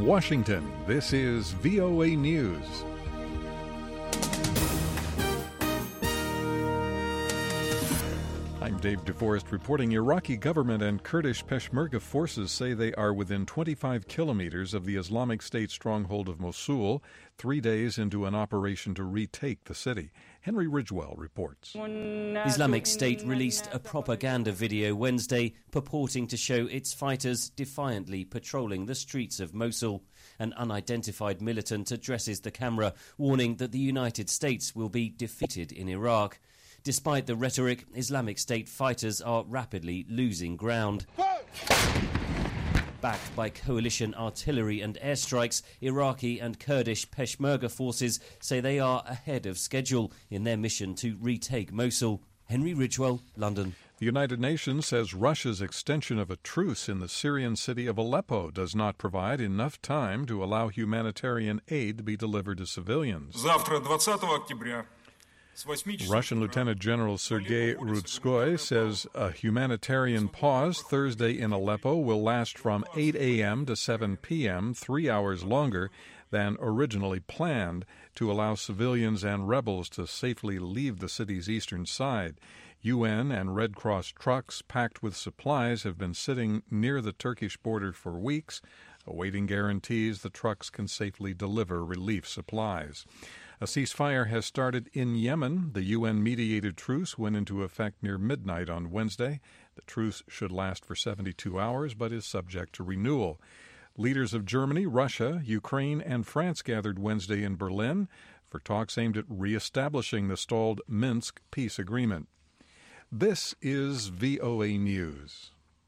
From Washington, this is VOA News. I'm Dave DeForest reporting. Iraqi government and Kurdish Peshmerga forces say they are within 25 kilometers of the Islamic State stronghold of Mosul, 3 days into an operation to retake the city. Henry Ridgewell reports. Islamic State released a propaganda video Wednesday purporting to show its fighters defiantly patrolling the streets of Mosul. An unidentified militant addresses the camera, warning that the United States will be defeated in Iraq. Despite the rhetoric, Islamic State fighters are rapidly losing ground. Backed by coalition artillery and airstrikes, Iraqi and Kurdish Peshmerga forces say they are ahead of schedule in their mission to retake Mosul. Henry Ridgewell, London. The United Nations says Russia's extension of a truce in the Syrian city of Aleppo does not provide enough time to allow humanitarian aid to be delivered to civilians. Russian Lieutenant General Sergei Rudskoy says a humanitarian pause Thursday in Aleppo will last from 8 a.m. to 7 p.m., 3 hours longer than originally planned, to allow civilians and rebels to safely leave the city's eastern side. UN and Red Cross trucks packed with supplies have been sitting near the Turkish border for weeks, awaiting guarantees the trucks can safely deliver relief supplies. A ceasefire has started in Yemen. The UN-mediated truce went into effect near midnight on Wednesday. The truce should last for 72 hours, but is subject to renewal. Leaders of Germany, Russia, Ukraine, and France gathered Wednesday in Berlin for talks aimed at reestablishing the stalled Minsk peace agreement. This is VOA News.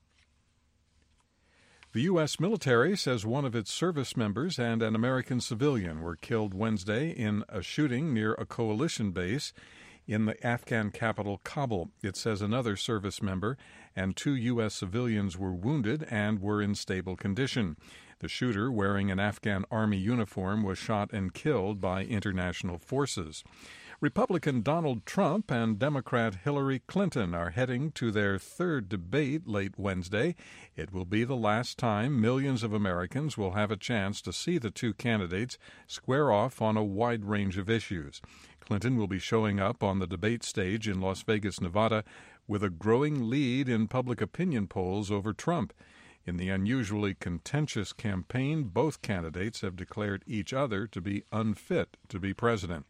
The U.S. military says one of its service members and an American civilian were killed Wednesday in a shooting near a coalition base in the Afghan capital, Kabul. It says another service member and 2 U.S. civilians were wounded and were in stable condition. The shooter, wearing an Afghan army uniform, was shot and killed by international forces. Republican Donald Trump and Democrat Hillary Clinton are heading to their third debate late Wednesday. It will be the last time millions of Americans will have a chance to see the two candidates square off on a wide range of issues. Clinton will be showing up on the debate stage in Las Vegas, Nevada, with a growing lead in public opinion polls over Trump. In the unusually contentious campaign, both candidates have declared each other to be unfit to be president.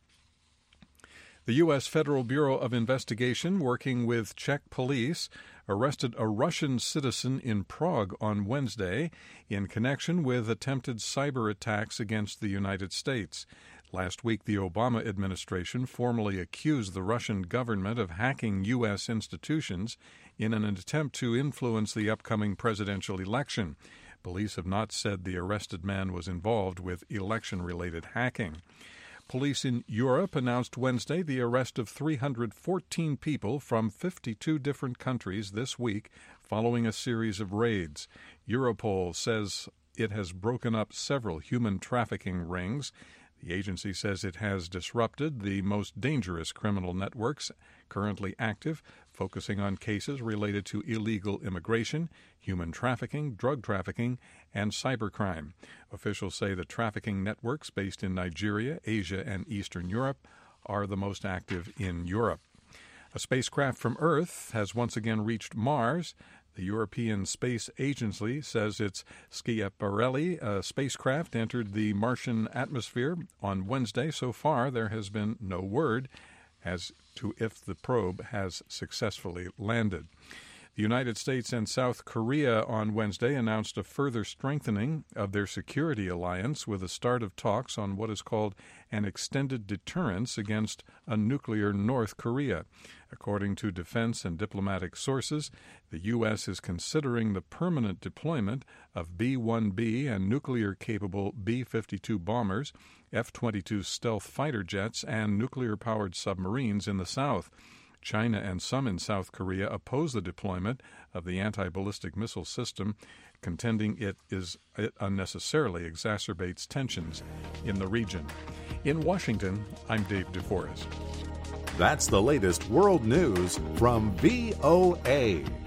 The U.S. Federal Bureau of Investigation, working with Czech police, arrested a Russian citizen in Prague on Wednesday in connection with attempted cyber attacks against the United States. Last week, the Obama administration formally accused the Russian government of hacking U.S. institutions in an attempt to influence the upcoming presidential election. Police have not said the arrested man was involved with election-related hacking. Police in Europe announced Wednesday the arrest of 314 people from 52 different countries this week following a series of raids. Europol says it has broken up several human trafficking rings. The agency says it has disrupted the most dangerous criminal networks currently active, focusing on cases related to illegal immigration, human trafficking, drug trafficking, and cybercrime. Officials say the trafficking networks based in Nigeria, Asia, and Eastern Europe are the most active in Europe. A spacecraft from Earth has once again reached Mars. The European Space Agency says its Schiaparelli spacecraft entered the Martian atmosphere on Wednesday. So far, there has been no word as to if the probe has successfully landed. The United States and South Korea on Wednesday announced a further strengthening of their security alliance with the start of talks on what is called an extended deterrence against a nuclear North Korea. According to defense and diplomatic sources, the U.S. is considering the permanent deployment of B-1B and nuclear-capable B-52 bombers, F-22 stealth fighter jets, and nuclear-powered submarines in the South. China and some in South Korea oppose the deployment of the anti-ballistic missile system, contending it unnecessarily exacerbates tensions in the region. In Washington, I'm Dave DeForest. That's the latest world news from VOA.